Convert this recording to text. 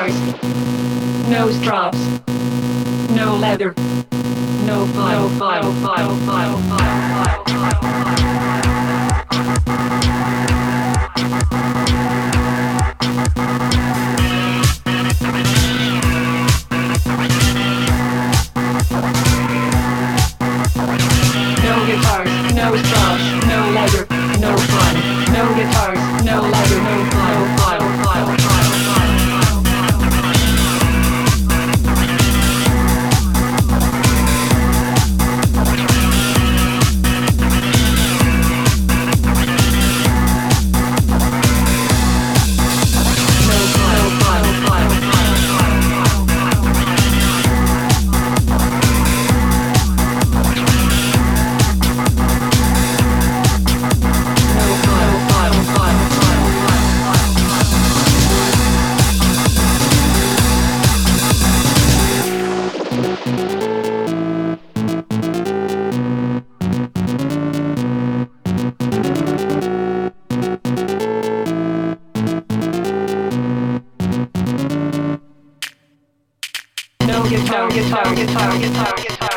guitars, no straps, no leather, no file, file, file, file, file, file, file. No guitars, no straps, no leather, no fun. No guitars, no leather, no file, file, file, file, file. No guitar, guitar, guitar, guitar, guitar.